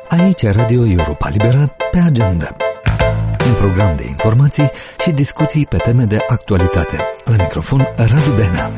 Aici Radio Europa Liberă pe agenda. Un program de informații și discuții pe teme de actualitate. La microfon Radu Benea.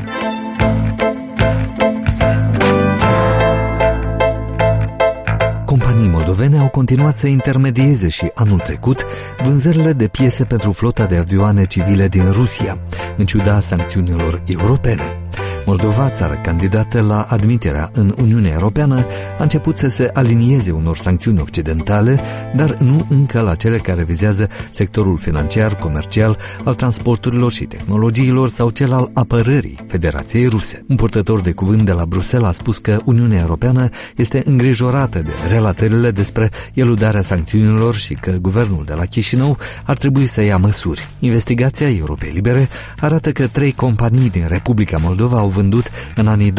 Companii moldovene au continuat să intermedieze și anul trecut vânzările de piese pentru flota de avioane civile din Rusia, în ciuda sancțiunilor europene. Moldova, țară candidată la admiterea în Uniunea Europeană, a început să se alinieze unor sancțiuni occidentale, dar nu încă la cele care vizează sectorul financiar, comercial, al transporturilor și tehnologiilor sau cel al apărării Federației Ruse. Un purtător de cuvânt de la Bruxelles a spus că Uniunea Europeană este îngrijorată de relatările despre eludarea sancțiunilor și că guvernul de la Chișinău ar trebui să ia măsuri. Investigația Europei Libere arată că 3 companii din Republica Moldova au vândut în anii 2022-2023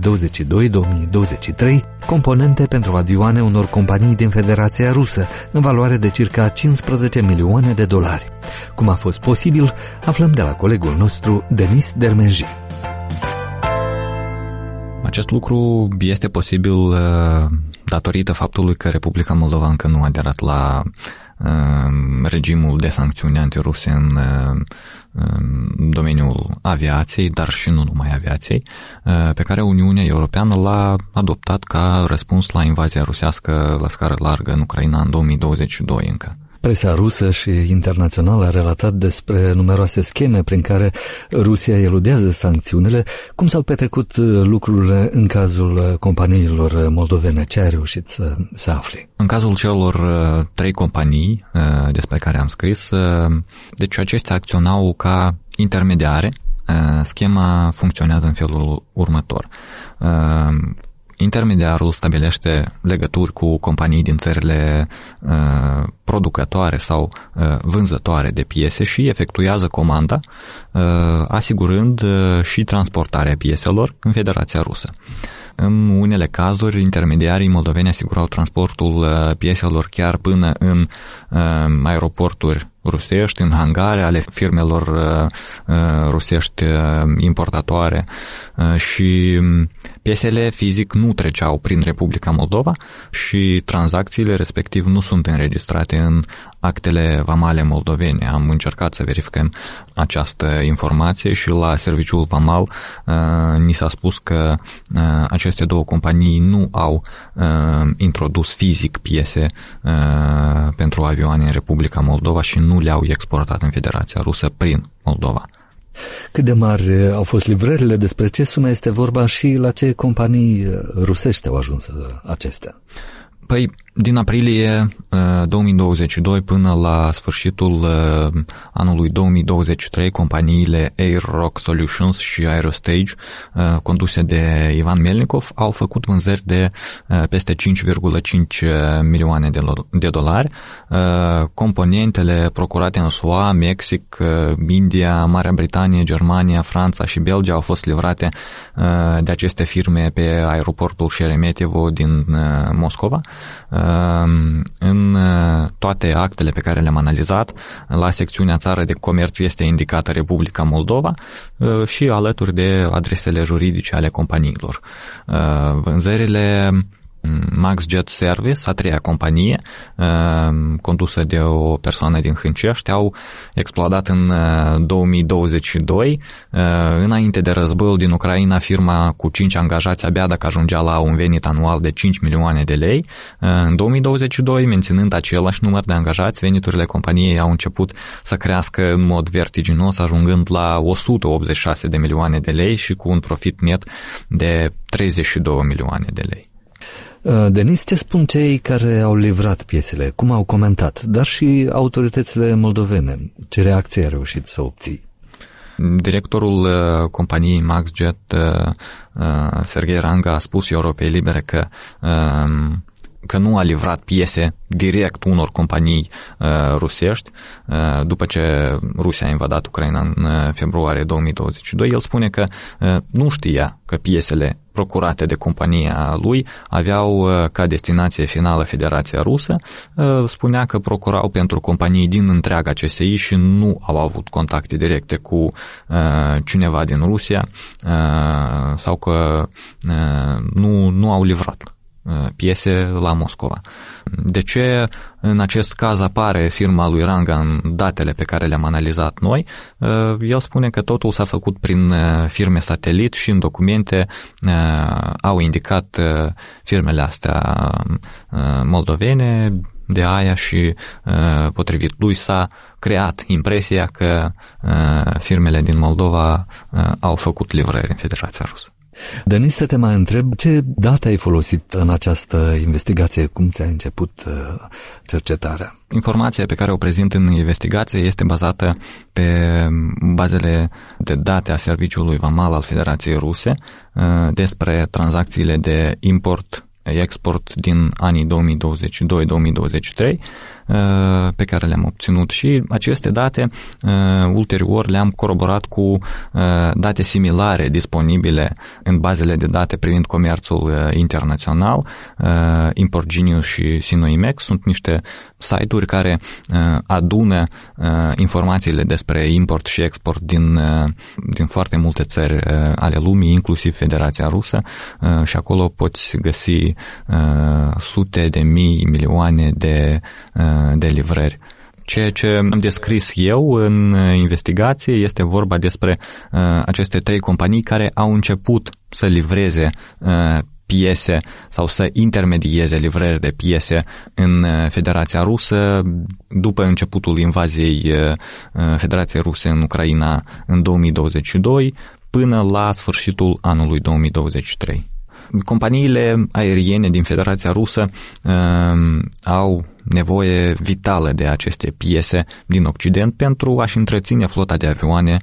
componente pentru avioane unor companii din Federația Rusă, în valoare de circa 15 milioane de dolari. Cum a fost posibil, aflăm de la colegul nostru, Denis Dermenji. Acest lucru este posibil datorită faptului că Republica Moldova încă nu a aderat la regimul de sancțiuni antiruse în domeniul aviației, dar și nu numai aviației, pe care Uniunea Europeană l-a adoptat ca răspuns la invazia rusească la scară largă în Ucraina în 2022 încă. Presa rusă și internațională a relatat despre numeroase scheme prin care Rusia eludează sancțiunile. Cum s-au petrecut lucrurile în cazul companiilor moldovene? Ce ai reușit să afli? În cazul celor 3 companii despre care am scris, deci acestea acționau ca intermediare. Schema funcționează în felul următor. Intermediarul stabilește legături cu companii din țările producătoare sau vânzătoare de piese și efectuează comanda, asigurând și transportarea pieselor în Federația Rusă. În unele cazuri, intermediarii moldoveni asigurau transportul pieselor chiar până în aeroporturi rusești, în hangare ale firmelor rusești importatoare și piesele fizic nu treceau prin Republica Moldova și tranzacțiile respectiv nu sunt înregistrate în actele vamale moldovene. Am încercat să verificăm această informație și la serviciul vamal ni s-a spus că aceste 2 companii nu au introdus fizic piese pentru avioane în Republica Moldova și nu le-au exportat în Federația Rusă prin Moldova. Cât de mari au fost livrările, despre ce sumă este vorba și la ce companii rusești au ajuns acestea? Păi, din aprilie 2022 până la sfârșitul anului 2023, companiile Air Rock Solutions și Aerostage, conduse de Ivan Melnikov, au făcut vânzări de peste 5,5 milioane de dolari. Componentele procurate în SUA, Mexic, India, Marea Britanie, Germania, Franța și Belgia au fost livrate de aceste firme pe aeroportul Sheremetyevo din Moscova. În toate actele pe care le-am analizat, la secțiunea țară de comerț este indicată Republica Moldova și alături de adresele juridice ale companiilor. Vânzările MaxJet Service, a 3-a companie, condusă de o persoană din Hâncești, au explodat în 2022. Înainte de războiul din Ucraina, firma cu 5 angajați abia dacă ajungea la un venit anual de 5 milioane de lei. În 2022, menținând același număr de angajați, veniturile companiei au început să crească în mod vertiginos, ajungând la 186 de milioane de lei și cu un profit net de 32 milioane de lei. Denis, ce spun cei care au livrat piesele? Cum au comentat? Dar și autoritățile moldovene. Ce reacție ai reușit să obții? Directorul companiei MaxJet, Serghei Ranga, a spus Europei Libere că nu a livrat piese direct unor companii rusești. După ce Rusia a invadat Ucraina în februarie 2022, el spune că nu știa că piesele procurate de compania lui aveau ca destinație finală Federația Rusă. Spunea că procurau pentru companii din întreaga CSI și nu au avut contacte directe cu cineva din Rusia sau că nu au livrat piese la Moscova. De ce în acest caz apare firma lui Ranga în datele pe care le-am analizat noi? El spune că totul s-a făcut prin firme satelit și în documente au indicat firmele astea moldovene, de aia și potrivit lui s-a creat impresia că firmele din Moldova au făcut livrări în Federația Rusă. Denis, să te mai întreb, ce date ai folosit în această investigație? Cum ți-a început cercetarea? Informația pe care o prezint în investigație este bazată pe bazele de date a Serviciului Vamal al Federației Ruse despre tranzacțiile de import-export din anii 2022-2023 pe care le-am obținut și aceste date ulterior le-am coroborat cu date similare disponibile în bazele de date privind comerțul internațional. Import Genius și Sinoimex sunt niște site-uri care adună informațiile despre import și export din foarte multe țări ale lumii, inclusiv Federația Rusă, și acolo poți găsi sute de mii, milioane de livrări. Ceea ce am descris eu în investigație este vorba despre aceste 3 companii care au început să livreze piese sau să intermedieze livrări de piese în Federația Rusă după începutul invaziei Federației Ruse în Ucraina în 2022 până la sfârșitul anului 2023. Companiile aeriene din Federația Rusă au nevoie vitală de aceste piese din Occident pentru a-și întreține flota de avioane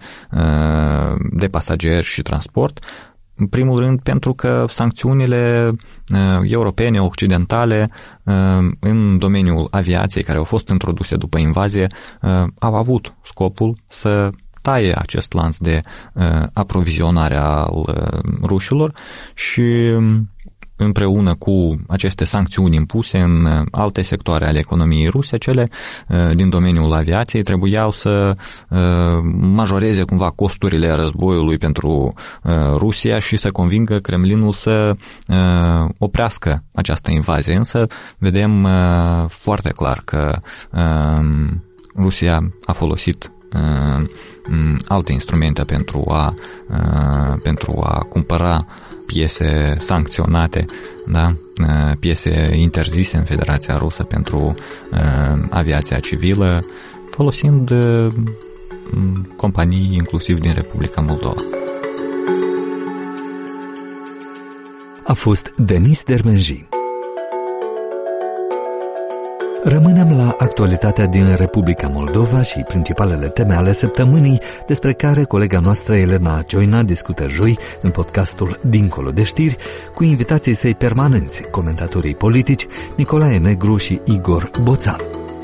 de pasageri și transport. În primul rând pentru că sancțiunile europene, occidentale în domeniul aviației care au fost introduse după invazie au avut scopul să taie acest lanț de aprovizionare al rușilor și împreună cu aceste sancțiuni impuse în alte sectoare ale economiei ruse, cele din domeniul aviației trebuiau să majoreze cumva costurile războiului pentru Rusia și să convingă Kremlinul să oprească această invazie. Însă vedem foarte clar că Rusia a folosit alte instrumente pentru a cumpăra piese sancționate, da? Piese interzise în Federația Rusă pentru aviația civilă, folosind companii inclusiv din Republica Moldova. A fost Denis Dermenji. Rămânem la actualitatea din Republica Moldova și principalele teme ale săptămânii despre care colega noastră Elena Cioina discută joi în podcastul Dincolo de știri cu invitații săi permanenți, comentatorii politici Nicolae Negru și Igor Boțan.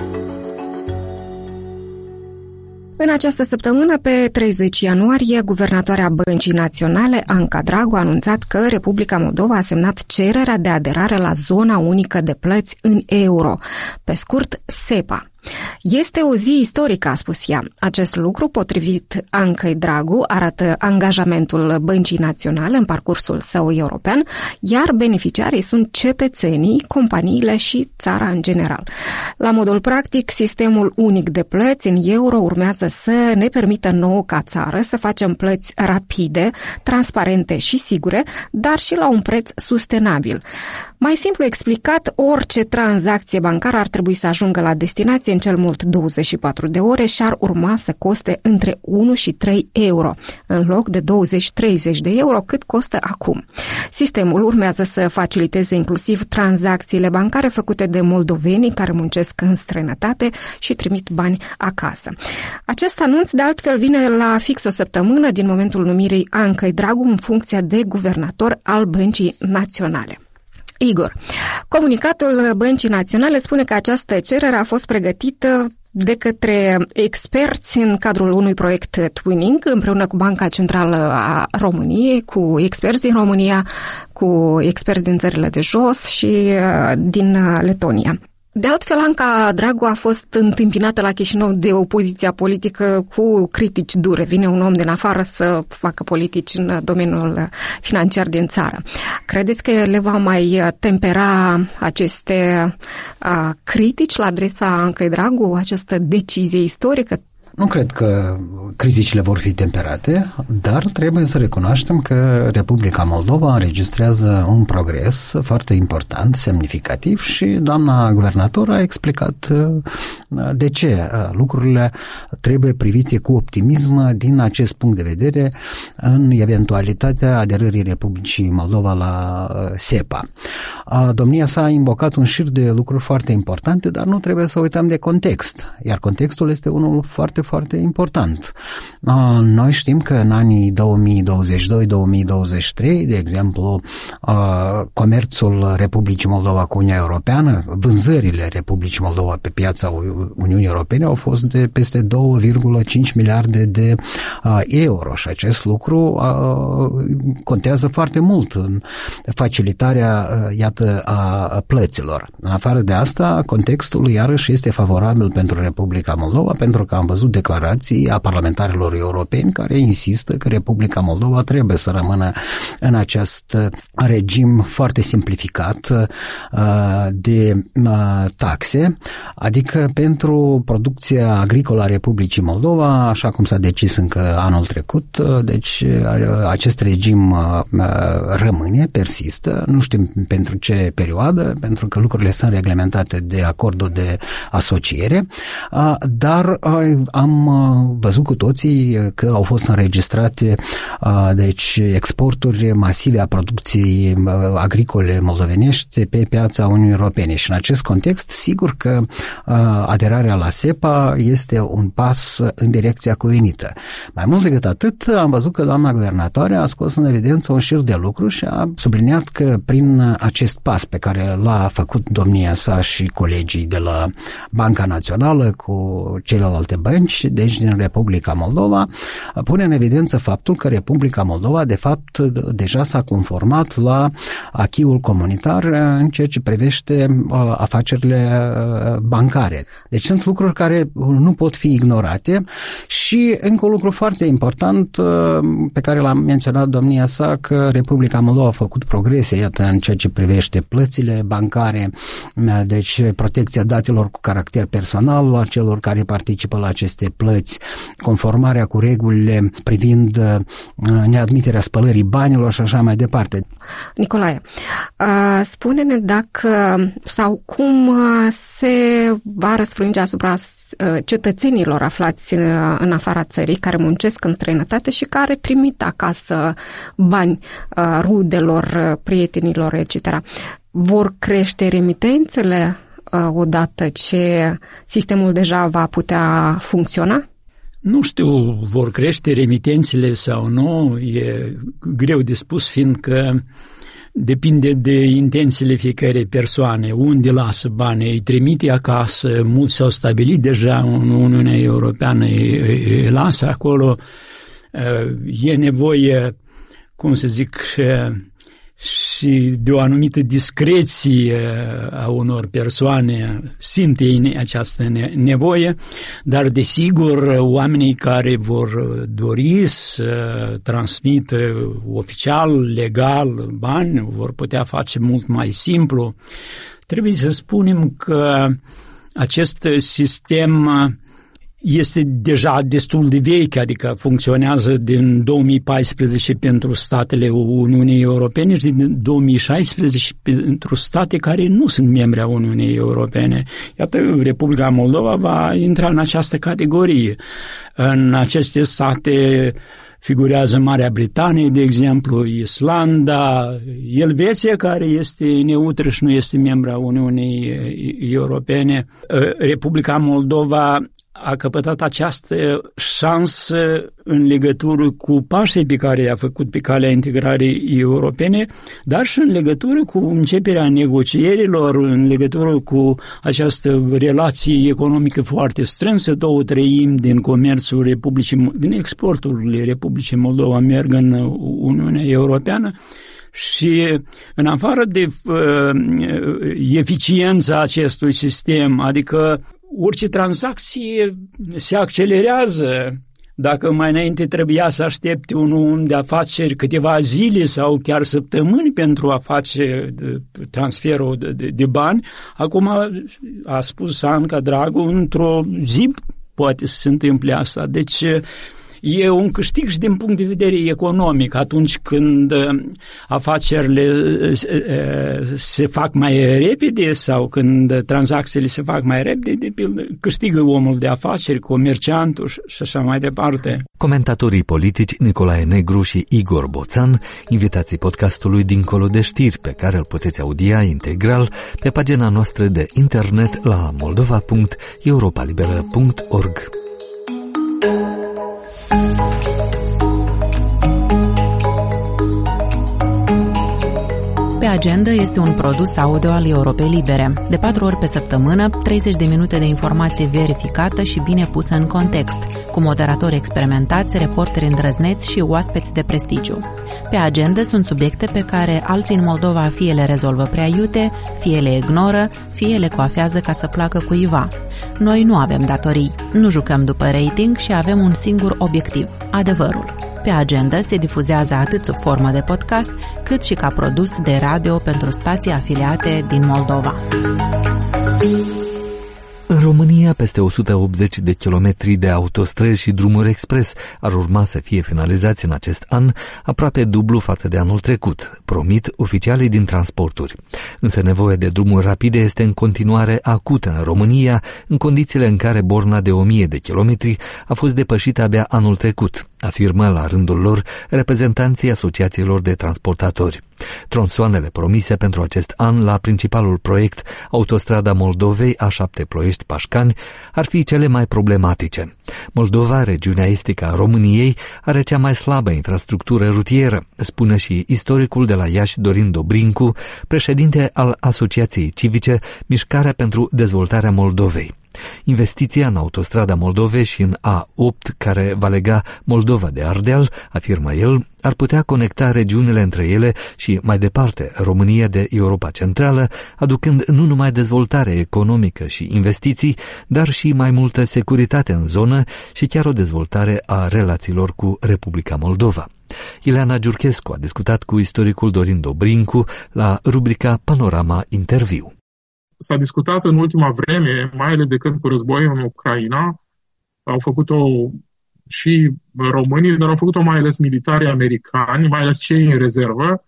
În această săptămână, pe 30 ianuarie, guvernatoarea Băncii Naționale, Anca Dragu, a anunțat că Republica Moldova a semnat cererea de aderare la zona unică de plăți în euro, pe scurt SEPA. Este o zi istorică, a spus ea. Acest lucru, potrivit Ancăi Dragu, arată angajamentul Băncii Naționale în parcursul său european, iar beneficiarii sunt cetățenii, companiile și țara în general. La modul practic, sistemul unic de plăți în euro urmează să ne permită nouă ca țară să facem plăți rapide, transparente și sigure, dar și la un preț sustenabil. Mai simplu explicat, orice tranzacție bancară ar trebui să ajungă la destinație în cel mult 24 de ore și ar urma să coste între 1 și 3 euro, în loc de 20-30 de euro cât costă acum. Sistemul urmează să faciliteze inclusiv tranzacțiile bancare făcute de moldovenii care muncesc în străinătate și trimit bani acasă. Acest anunț, de altfel, vine la fix o săptămână din momentul numirii Ancăi Dragu în funcția de guvernator al Băncii Naționale. Igor, comunicatul Băncii Naționale spune că această cerere a fost pregătită de către experți în cadrul unui proiect Twinning, împreună cu Banca Centrală a României, cu experți din România, cu experți din țările de jos și din Letonia. De altfel, Anca Dragu a fost întâmpinată la Chișinău de opoziția politică cu critici dure. Vine un om din afară să facă politici în domeniul financiar din țară. Credeți că le va mai tempera aceste critici la adresa Ancăi Dragu, această decizie istorică? Nu cred că criticile vor fi temperate, dar trebuie să recunoaștem că Republica Moldova înregistrează un progres foarte important, semnificativ și doamna guvernator a explicat de ce lucrurile trebuie privite cu optimism din acest punct de vedere în eventualitatea aderării Republicii Moldova la SEPA. Domnia sa a invocat un șir de lucruri foarte importante, dar nu trebuie să uităm de context, iar contextul este unul foarte important. Noi știm că în anii 2022-2023, de exemplu, comerțul Republicii Moldova cu Uniunea Europeană, vânzările Republicii Moldova pe piața Uniunii Europene au fost de peste 2,5 miliarde de euro și acest lucru contează foarte mult în facilitarea, iată, a plăților. În afară de asta, contextul iarăși este favorabil pentru Republica Moldova, pentru că am văzut declarații a parlamentarilor europeni care insistă că Republica Moldova trebuie să rămână în acest regim foarte simplificat de taxe, adică pentru producția agricolă a Republicii Moldova, așa cum s-a decis încă anul trecut, deci acest regim rămâne, persistă, nu știm pentru ce perioadă, pentru că lucrurile sunt reglementate de acordul de asociere, dar am văzut cu toții că au fost înregistrate deci exporturi masive a producției agricole moldovenești pe piața Uniunii Europene și în acest context sigur că aderarea la SEPA este un pas în direcția cuvenită. Mai mult decât atât, am văzut că doamna guvernatoare a scos în evidență un șir de lucruri și a subliniat că prin acest pas pe care l-a făcut domnia sa și colegii de la Banca Națională cu celelalte bănci, deci din Republica Moldova, pune în evidență faptul că Republica Moldova, de fapt, deja s-a conformat la acquis-ul comunitar în ceea ce privește afacerile bancare. Deci sunt lucruri care nu pot fi ignorate și încă un lucru foarte important pe care l-am menționat domnia sa, că Republica Moldova a făcut progrese, iată, în ceea ce privește plățile bancare, deci protecția datelor cu caracter personal a celor care participă la aceste plăți, conformarea cu regulile privind neadmiterea spălării banilor și așa mai departe. Nicolae, spune-ne dacă sau cum se va răsfrânge asupra cetățenilor aflați în afara țării, care muncesc în străinătate și care trimit acasă bani rudelor, prietenilor, etc. Vor crește remitențele odată ce sistemul deja va putea funcționa? Nu știu, vor crește remitențele sau nu, e greu de spus, fiindcă depinde de intențiile fiecărei persoane, unde lasă banii, îi trimite acasă, mulți s-au stabilit deja în Uniunea Europeană, îi lasă acolo, e nevoie, cum să zic, și de o anumită discreție a unor persoane, simt ei această nevoie, dar desigur oamenii care vor dori să transmită oficial, legal bani, vor putea face mult mai simplu. Trebuie să spunem că acest sistem este deja destul de vechi, adică funcționează din 2014 pentru statele Uniunii Europene și din 2016 pentru state care nu sunt membri a Uniunii Europene. Iată, Republica Moldova va intra în această categorie. În aceste state figurează Marea Britanie, de exemplu, Islanda, Elveția, care este neutră și nu este membra Uniunii Europene. Republica Moldova a căpătat această șansă în legătură cu pașii pe care i-a făcut pe calea integrării europene, dar și în legătură cu începerea negocierilor, în legătură cu această relație economică foarte strânsă. 2/3 din comerțul din exporturile Republicii Moldova merg în Uniunea Europeană. Și în afară de eficiența acestui sistem, adică orice tranzacție se accelerează. Dacă mai înainte trebuia să aștepte un om de afaceri câteva zile sau chiar săptămâni pentru a face transferul de bani, acum a spus Anca Dragu, într-o zi poate să se întâmple asta. Deci e un câștig și din punct de vedere economic atunci când afacerile se fac mai repede sau când tranzacțiile se fac mai repede, de pildă, câștigă omul de afaceri, comerciantul și așa mai departe. Comentatorii politici Nicolae Negru și Igor Boțan, invitații podcastului Dincolo de știri, pe care îl puteți audia integral pe pagina noastră de internet la moldova.europalibera.org. Pe agenda este un produs audio al Europei Libere. De 4 ori pe săptămână, 30 de minute de informație verificată și bine pusă în context, cu moderatori experimentați, reporteri îndrăzneți și oaspeți de prestigiu. Pe agenda sunt subiecte pe care alții în Moldova fie le rezolvă prea iute, fie le ignoră, fie le coafează ca să placă cuiva. Noi nu avem datorii, nu jucăm după rating și avem un singur obiectiv, adevărul. Pe agenda se difuzează atât sub formă de podcast, cât și ca produs de radio pentru stații afiliate din Moldova. În România, peste 180 de kilometri de autostrăzi și drumuri expres ar urma să fie finalizați în acest an, aproape dublu față de anul trecut, promit oficialii din transporturi. Însă nevoia de drumuri rapide este în continuare acută în România, în condițiile în care borna de 1000 de kilometri a fost depășită abia anul trecut, afirmă la rândul lor reprezentanții asociațiilor de transportatori. Tronsoanele promise pentru acest an la principalul proiect, Autostrada Moldovei A7 Ploiești-Pașcani, ar fi cele mai problematice. Moldova, regiunea estică a României, are cea mai slabă infrastructură rutieră, spune și istoricul de la Iași Dorin Dobrincu, președinte al Asociației Civice Mișcarea pentru Dezvoltarea Moldovei. Investiția în autostrada Moldovei și în A8, care va lega Moldova de Ardeal, afirmă el, ar putea conecta regiunile între ele și, mai departe, România de Europa Centrală, aducând nu numai dezvoltare economică și investiții, dar și mai multă securitate în zonă și chiar o dezvoltare a relațiilor cu Republica Moldova. Ileana Giurchescu a discutat cu istoricul Dorin Dobrincu la rubrica Panorama Interviu. S-a discutat în ultima vreme, mai ales de când cu războiul în Ucraina, au făcut-o și românii, dar au făcut-o mai ales militarii americani, mai ales cei în rezervă,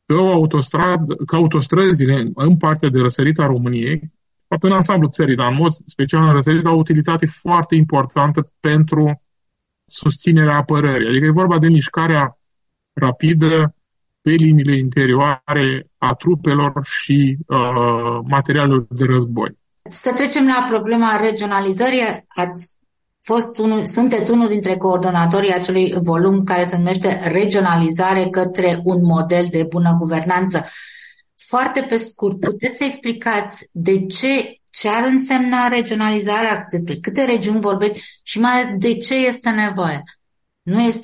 că autostrăzile în partea de răsărit a României, fapt în ansamblu țării, dar în mod special în răsărit, au o utilitate foarte importantă pentru susținerea apărării. Adică e vorba de mișcarea rapidă pe liniile interioare a trupelor și materialelor de război. Să trecem la problema regionalizării. Sunteți unul dintre coordonatorii acelui volum care se numește Regionalizare către un model de bună guvernanță. Foarte pe scurt, puteți să explicați ce ar însemna regionalizarea, despre câte regiuni vorbiți și mai ales de ce este nevoie? Nu este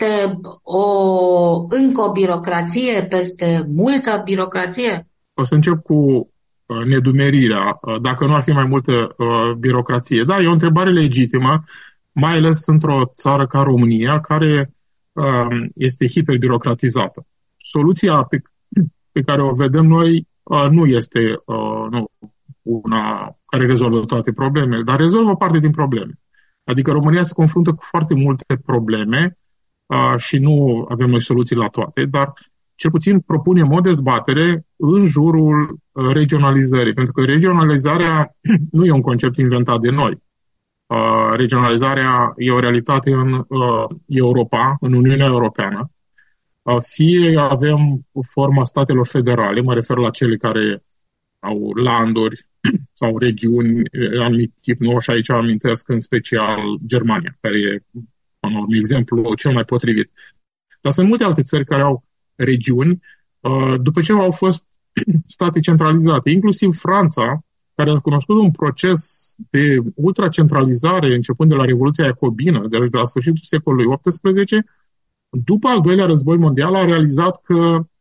încă o birocrație peste multă birocrație? O să încep cu nedumerirea, dacă nu ar fi mai multă birocrație. Da, e o întrebare legitimă, mai ales într-o țară ca România, care este hiperbirocratizată. Soluția pe care o vedem noi nu este una care rezolvă toate problemele, dar rezolvă parte din probleme. Adică România se confruntă cu foarte multe probleme și nu avem noi soluții la toate, dar cel puțin propunem o dezbatere în jurul regionalizării, pentru că regionalizarea nu e un concept inventat de noi. Regionalizarea e o realitate în Europa, în Uniunea Europeană. Fie avem forma statelor federale, mă refer la cele care au landuri sau regiuni anumit tip, nu? Și aici amintesc în special Germania, care e un exemplu cel mai potrivit. Dar sunt multe alte țări care au regiuni, după ce au fost state centralizate, inclusiv Franța, care a cunoscut un proces de ultracentralizare începând de la Revoluția Iacobină, de la sfârșitul secolului XVIII, după al doilea război mondial a realizat că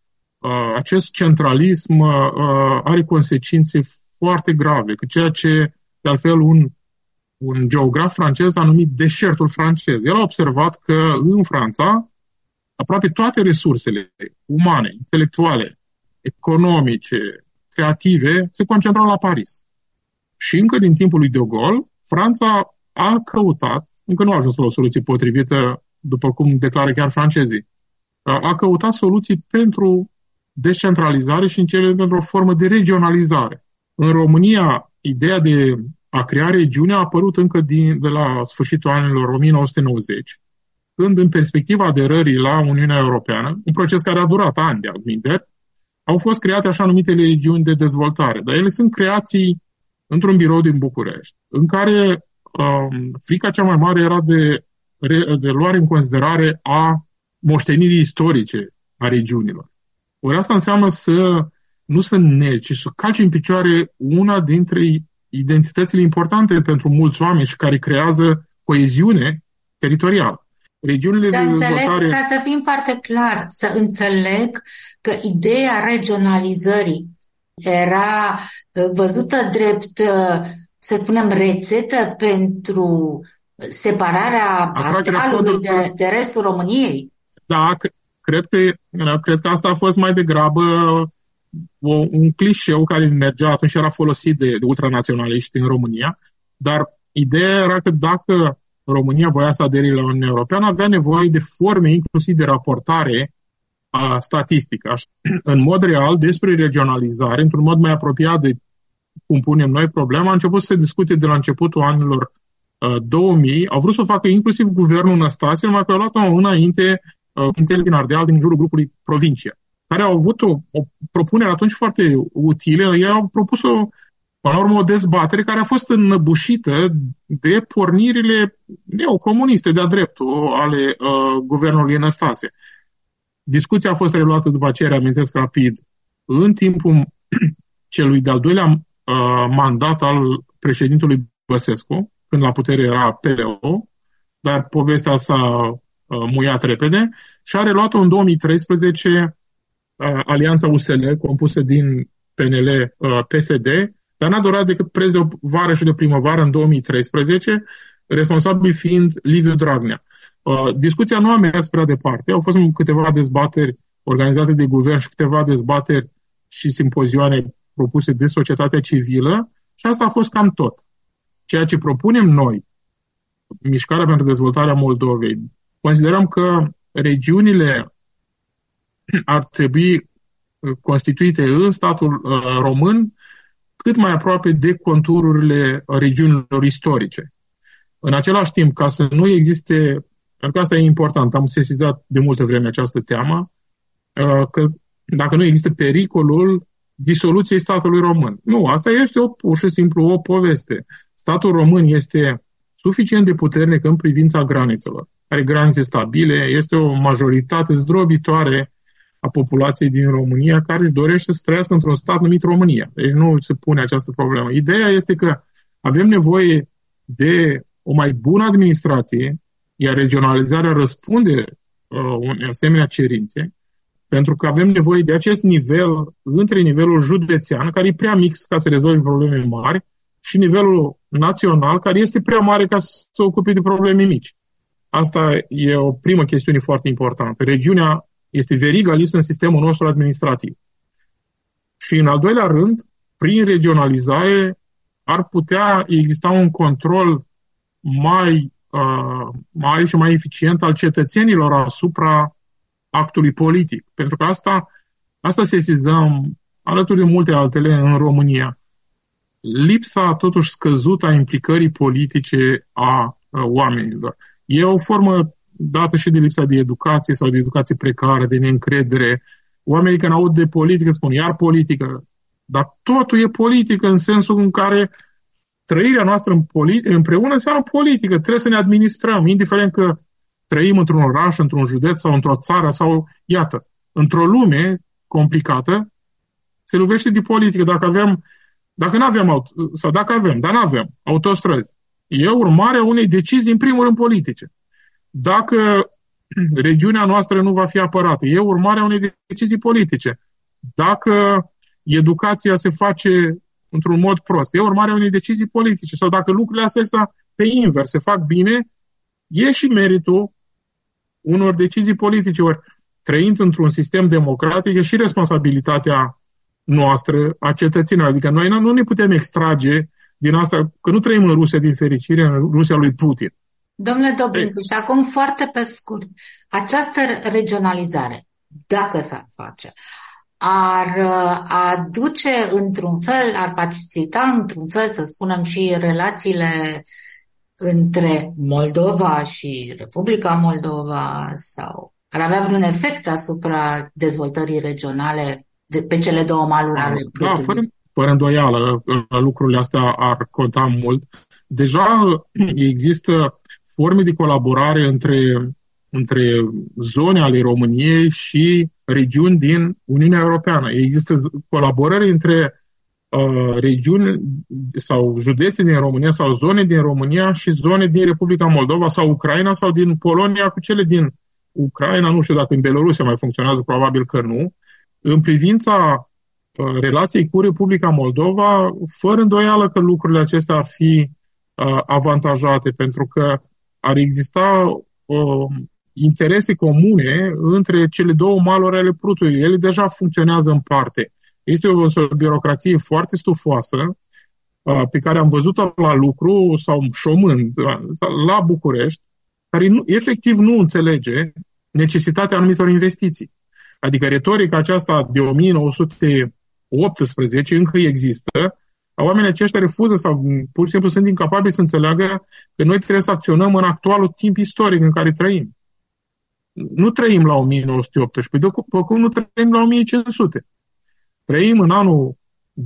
acest centralism are consecințe foarte grave, că ceea ce, de altfel, un geograf francez a numit deșertul francez. El a observat că în Franța aproape toate resursele umane, intelectuale, economice, creative, se concentrau la Paris. Și încă din timpul lui de Gaulle, Franța a căutat, încă nu a ajuns la o soluție potrivită, după cum declară chiar francezii, a căutat soluții pentru descentralizare și în cele pentru o formă de regionalizare. În România, ideea de a crea regiuni a apărut încă de la sfârșitul anilor 1990, când în perspectiva aderării la Uniunea Europeană, un proces care a durat ani de adminteri, au fost create așa numitele regiuni de dezvoltare. Dar ele sunt creații într-un birou din București, în care frica cea mai mare era de luare în considerare a moștenirii istorice a regiunilor. Ori asta înseamnă nu să negi, ci să calci în picioare una dintre identitățile importante pentru mulți oameni și care creează coeziune teritorială. Regiunile de dezvoltare... Ca să fim foarte clar, să înțeleg că ideea regionalizării era văzută drept, să spunem, rețetă pentru separarea Ardealului de restul României? Da, cred că asta a fost mai degrabă un clișeu care mergea atunci și era folosit de ultranaționaliști în România, dar ideea era că dacă România voia să adere la Uniunea Europeană, avea nevoie de forme inclusiv de raportare statistică. În mod real, despre regionalizare, într-un mod mai apropiat de cum punem noi problema, a început să se discute de la începutul anilor 2000. Au vrut să o facă inclusiv guvernul Năstase, numai că au luat-o înainte din Ardeal, din jurul grupului Provincia, care au avut o propunere atunci foarte utilă. Ei au propus până la urmă, o dezbatere care a fost înnăbușită de pornirile neocomuniste de-a dreptul ale guvernului Năstase. Discuția a fost reluată după aceea, reamintesc rapid, în timpul celui de-al doilea mandat al președintelui Băsescu, când la putere era PLO, dar povestea s-a muiat repede și a reluat-o în 2013 Alianța USL, compusă din PNL, PSD, dar n-a durat decât preț de o vară și de primăvară în 2013, responsabil fiind Liviu Dragnea. Discuția nu a mers prea departe, au fost câteva dezbateri organizate de guvern și câteva dezbateri și simpozioane propuse de societatea civilă și asta a fost cam tot. Ceea ce propunem noi, Mișcarea pentru Dezvoltarea Moldovei, considerăm că regiunile ar trebui constituite în statul român cât mai aproape de contururile regiunilor istorice. În același timp, ca să nu existe, pentru că asta e important, am sesizat de multă vreme această teamă, că dacă nu există pericolul disoluției statului român. Nu, asta este pur și simplu o poveste. Statul român este suficient de puternic în privința granițelor. Are granițe stabile, este o majoritate zdrobitoare a populației din România care își dorește să trăiască într-un stat numit România. Deci nu se pune această problemă. Ideea este că avem nevoie de o mai bună administrație, iar regionalizarea răspunde unei asemenea cerințe, pentru că avem nevoie de acest nivel între nivelul județean, care e prea mic ca să rezolve probleme mari, și nivelul național, care este prea mare ca să se ocupe de probleme mici. Asta e o primă chestiune foarte importantă. Regiunea este veriga lipsă în sistemul nostru administrativ. Și în al doilea rând, prin regionalizare ar putea exista un control mai mare și mai eficient al cetățenilor asupra actului politic. Pentru că asta sesizăm alături de multe altele în România. Lipsa totuși scăzută a implicării politice a oamenilor. E o formă dată și de lipsa de educație sau de educație precară, de neîncredere. Oamenii când aud de politică spun, iar politică. Dar totul e politică în sensul în care trăirea noastră împreună înseamnă politică. Trebuie să ne administrăm, indiferent că trăim într-un oraș, într-un județ sau într-o țară sau, iată, într-o lume complicată, se lovește de politică. Dacă nu avem autostrăzi, e urmarea unei decizii, în primul rând, politice. Dacă regiunea noastră nu va fi apărată, e urmarea unei decizii politice. dacă educația se face într-un mod prost. E urmarea unei decizii politice. Sau dacă lucrurile astea pe invers se fac bine, e și meritul unor decizii politice. Ori trăind într-un sistem democratic, e și responsabilitatea noastră a cetățenilor. Adică noi nu ne putem extrage din asta, că nu trăim în Rusia din fericire, în Rusia lui Putin. Domnule Dobrincu, și acum foarte pe scurt, această regionalizare, dacă s-ar face, ar aduce într-un fel, ar facilita într-un fel, să spunem, și relațiile între Moldova și Republica Moldova, sau ar avea vreun efect asupra dezvoltării regionale pe cele două maluri ale Prutului? Da, fără îndoială, lucrurile astea ar conta mult. Deja există forme de colaborare între zone ale României și regiuni din Uniunea Europeană. Există colaborări între regiuni sau județe din România sau zone din România și zone din Republica Moldova sau Ucraina sau din Polonia cu cele din Ucraina. Nu știu dacă în Belorusia mai funcționează, probabil că nu. În privința relației cu Republica Moldova, fără îndoială că lucrurile acestea ar fi avantajate, pentru că ar exista interese comune între cele două maluri ale Prutului. Ele deja funcționează în parte. Este o birocrație foarte stufoasă pe care am văzut-o la lucru sau șomând la București, care efectiv nu înțelege necesitatea anumitor investiții. Adică retorica aceasta de 1918 încă există. Oamenii aceștia refuză sau pur și simplu sunt incapabili să înțeleagă că noi trebuie să acționăm în actualul timp istoric în care trăim. Nu trăim la 1918, după cum nu trăim la 1500. Trăim în anul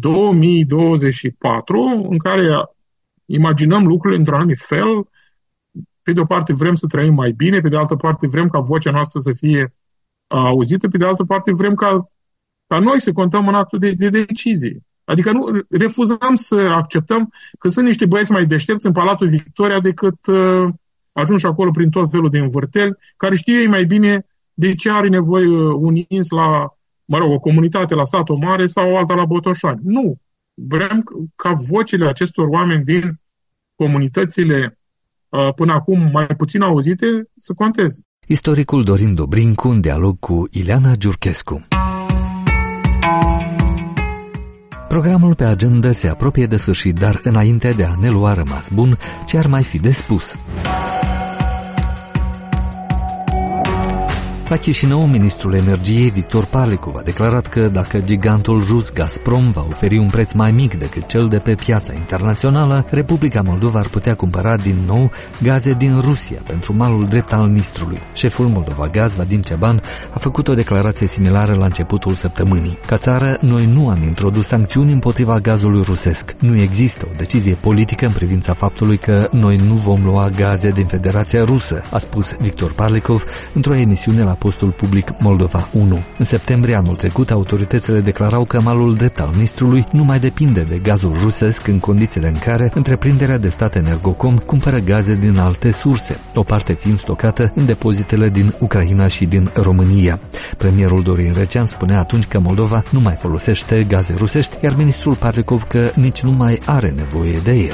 2024, în care imaginăm lucrurile într-un anumit fel. Pe de o parte vrem să trăim mai bine, pe de altă parte vrem ca vocea noastră să fie auzită, pe de altă parte vrem ca noi să contăm în actul de decizie. Adică nu refuzăm să acceptăm că sunt niște băieți mai deștepți în Palatul Victoria decât ajunși acolo prin tot felul de învârteli, care știu ei mai bine de ce are nevoie un ins la, o comunitate la Satul Mare sau alta la Botoșani. Nu. Vrem ca vocile acestor oameni din comunitățile până acum mai puțin auzite să conteze. Istoricul Dorin Dobrincu în dialog cu Ileana Giurchescu. Programul pe agenda se apropie de sfârșit, dar înainte de a ne lua rămas bun, ce ar mai fi de spus? La Chișinău, ministrul energiei Victor Parlikov a declarat că dacă gigantul rus Gazprom va oferi un preț mai mic decât cel de pe piața internațională, Republica Moldova ar putea cumpăra din nou gaze din Rusia pentru malul drept al Nistrului. Șeful Moldova Gaz, Vadim Ceban, a făcut o declarație similară la începutul săptămânii. Ca țară, noi nu am introdus sancțiuni împotriva gazului rusesc. Nu există o decizie politică în privința faptului că noi nu vom lua gaze din Federația Rusă, a spus Victor Parlikov într-o emisiune la postul public Moldova 1. În septembrie anul trecut, autoritățile declarau că malul drept al Nistrului nu mai depinde de gazul rusesc în condițiile în care întreprinderea de stat Energocom cumpără gaze din alte surse, o parte fiind stocată în depozitele din Ucraina și din România. Premierul Dorin Recean spunea atunci că Moldova nu mai folosește gaze rusești, iar ministrul Parlikov că nici nu mai are nevoie de ele.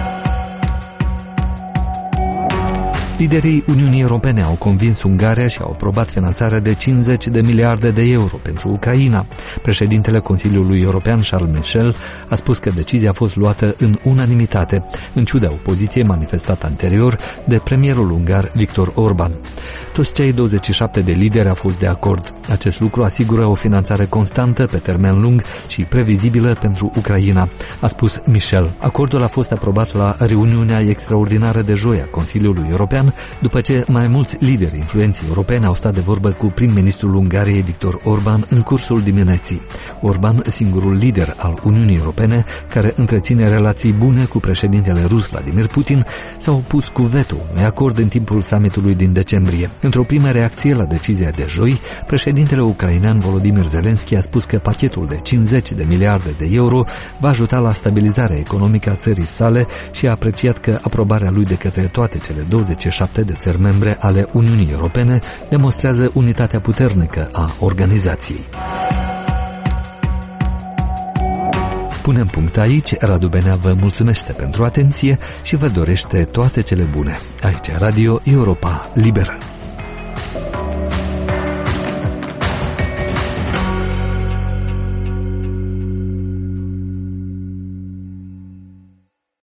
Liderii Uniunii Europene au convins Ungaria și au aprobat finanțarea de 50 de miliarde de euro pentru Ucraina. Președintele Consiliului European, Charles Michel, a spus că decizia a fost luată în unanimitate, în ciuda opoziției manifestată anterior de premierul ungar Viktor Orban. Toți cei 27 de lideri au fost de acord. Acest lucru asigură o finanțare constantă pe termen lung și previzibilă pentru Ucraina, a spus Michel. Acordul a fost aprobat la reuniunea extraordinară de joi a Consiliului European, după ce mai mulți lideri influenți europeni au stat de vorbă cu prim-ministrul Ungariei Viktor Orban în cursul dimineții. Orban, singurul lider al Uniunii Europene care întreține relații bune cu președintele rus Vladimir Putin, s-a opus cu veto unui acord în timpul summitului din decembrie. Într-o primă reacție la decizia de joi, președintele ucrainean Volodymyr Zelensky a spus că pachetul de 50 de miliarde de euro va ajuta la stabilizarea economică a țării sale și a apreciat că aprobarea lui de către toate cele 27 de țări membre ale Uniunii Europene demonstrează unitatea puternică a organizației. Punem punct aici, Radu Benea vă mulțumește pentru atenție și vă dorește toate cele bune. Aici Radio Europa Liberă.